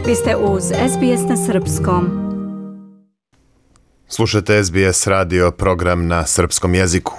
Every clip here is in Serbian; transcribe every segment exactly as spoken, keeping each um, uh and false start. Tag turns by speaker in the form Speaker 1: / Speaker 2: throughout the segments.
Speaker 1: Vi ste uz S B S na srpskom.
Speaker 2: Slušajte S B S radio, program na srpskom jeziku.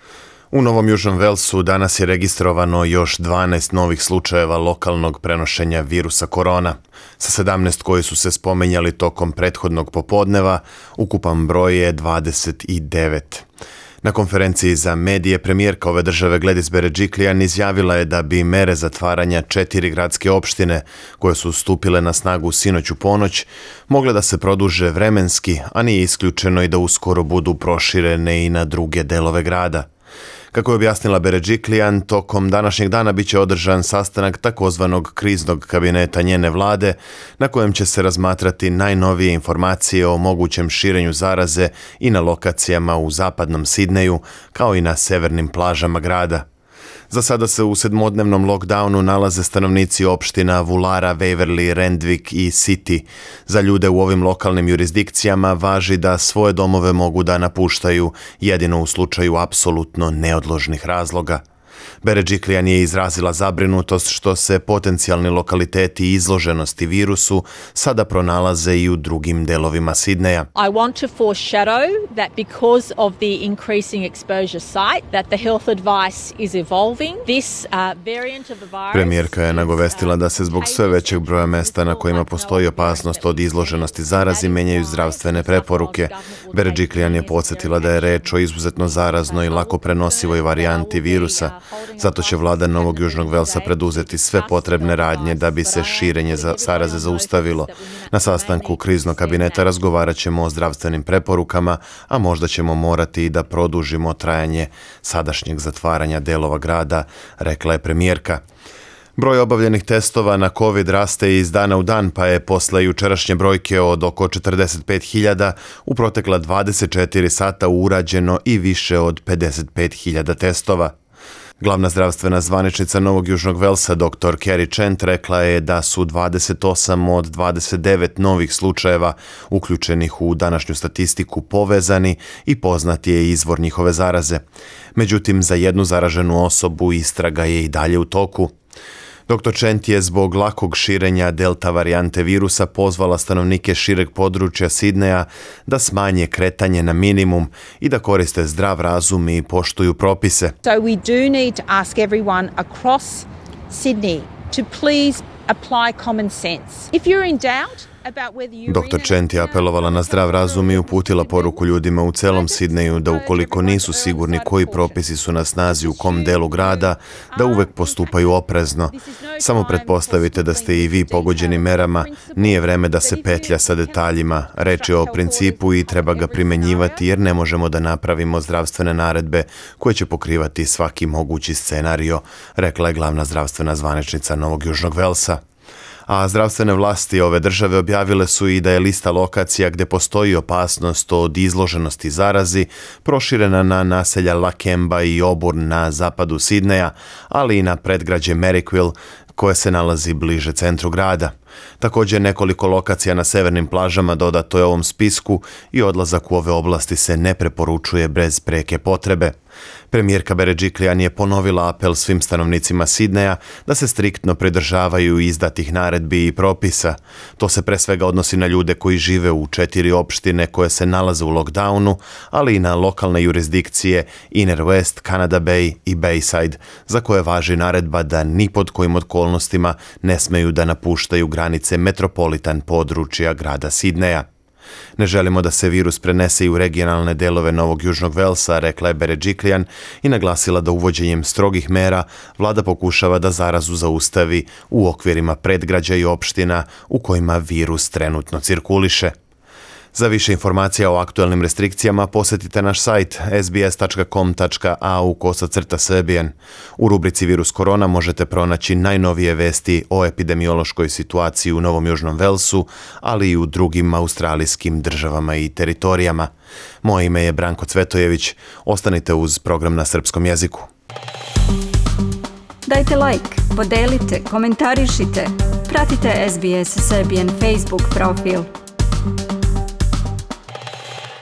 Speaker 2: U Novom Južnom Velsu danas je registrovano još dvanaest novih slučajeva lokalnog prenošenja virusa korona. Sa sedamnaest koji su se spomenjali tokom prethodnog popodneva, ukupan broj je dvadeset devet. Na konferenciji za medije premijerka ove države Gladys Berejiklian izjavila je da bi mere zatvaranja četiri gradske opštine, koje su stupile na snagu sinoć u ponoć, mogle da se produže vremenski, a nije isključeno i da uskoro budu proširene i na druge delove grada. Kako je objasnila Berejiklian, tokom današnjeg dana biće održan sastanak takozvanog kriznog kabineta njene vlade, na kojem će se razmatrati najnovije informacije o mogućem širenju zaraze i na lokacijama u zapadnom Sidneju, kao i na severnim plažama grada. Za sada se u sedmodnevnom lockdownu nalaze stanovnici opština Woollahra, Waverley, Randwick i City. Za ljude u ovim lokalnim jurisdikcijama važi da svoje domove mogu da napuštaju jedino u slučaju apsolutno neodložnih razloga. Berejiklian je izrazila zabrinutost što se potencijalni lokaliteti izloženosti virusu sada pronalaze i u drugim delovima Sidneja.
Speaker 3: I want to foreshadow that because of the increasing exposure site that the health advice is evolving. This uh, variant of the virus.
Speaker 2: Premijerka je nagovestila da se zbog sve većeg broja mesta na kojima postoji opasnost od izloženosti zarazi menjaju zdravstvene preporuke. Berejiklian je podsjetila da je reč o izuzetno zaraznoj i lako prenosivoj varijanti virusa. Zato će vlada Novog Južnog Velsa preduzeti sve potrebne radnje da bi se širenje zaraze zaustavilo. Na sastanku kriznog kabineta razgovarat ćemo o zdravstvenim preporukama, a možda ćemo morati i da produžimo trajanje sadašnjeg zatvaranja delova grada, rekla je premijerka. Broj obavljenih testova na COVID raste iz dana u dan, pa je posle jučerašnje brojke od oko četrdeset pet hiljada u protekla dvadeset četiri sata urađeno i više od pedeset pet hiljada testova. Glavna zdravstvena zvaničnica Novog Južnog Velsa, doktor Kerry Chant, rekla je da su dvadeset osam od dvadeset devet novih slučajeva uključenih u današnju statistiku povezani i poznat je izvor njihove zaraze. Međutim, za jednu zaraženu osobu istraga je i dalje u toku. doktor Chant je zbog lakog širenja delta varijante virusa pozvala stanovnike šireg područja Sidneja da smanje kretanje na minimum i da koriste zdrav razum i poštuju propise.
Speaker 4: So we do need to ask everyone across Sydney to please apply common sense. If you're in doubt,
Speaker 2: doktor Chant je apelovala na zdrav razum i uputila poruku ljudima u celom Sidneju da ukoliko nisu sigurni koji propisi su na snazi u kom delu grada, da uvek postupaju oprezno. Samo pretpostavite da ste i vi pogođeni merama, nije vreme da se petlja sa detaljima. Reč je o principu i treba ga primenjivati jer ne možemo da napravimo zdravstvene naredbe koje će pokrivati svaki mogući scenario, rekla je glavna zdravstvena zvaničnica Novog Južnog Velsa. A zdravstvene vlasti ove države objavile su i da je lista lokacija gdje postoji opasnost od izloženosti zarazi proširena na naselja Lakemba i Auburn na zapadu Sidneja, ali i na predgrađe Merrickville, koje se nalazi bliže centru grada. Također nekoliko lokacija na severnim plažama dodato je ovom spisku i odlazak u ove oblasti se ne preporučuje bez preke potrebe. Premijerka Berejiklian je ponovila apel svim stanovnicima Sidneja da se striktno pridržavaju izdatih naredbi i propisa. To se pre svega odnosi na ljude koji žive u četiri opštine koje se nalaze u lockdownu, ali i na lokalne jurisdikcije Inner West, Canada Bay i Bayside, za koje važi naredba da ni pod kojim okolnostima ne smeju da napuštaju granice metropolitan područja grada Sidneja. Ne želimo da se virus prenese i u regionalne delove Novog Južnog Velsa, rekla je Berejiklian i naglasila da uvođenjem strogih mera vlada pokušava da zarazu zaustavi u okvirima predgrađa i opština u kojima virus trenutno cirkuliše. Za više informacija o aktuelnim restrikcijama posjetite naš sajt s b s tačka com tačka a u kosacrta srbijan. U rubrici Virus korona možete pronaći najnovije vesti o epidemiološkoj situaciji u Novom Južnom Velsu, ali i u drugim australijskim državama i teritorijama. Moje ime je Branko Cvetojević. Ostanite uz program na srpskom jeziku.
Speaker 1: Dajte like, podelite, komentarišite. Pratite S B S Serbian Facebook profil.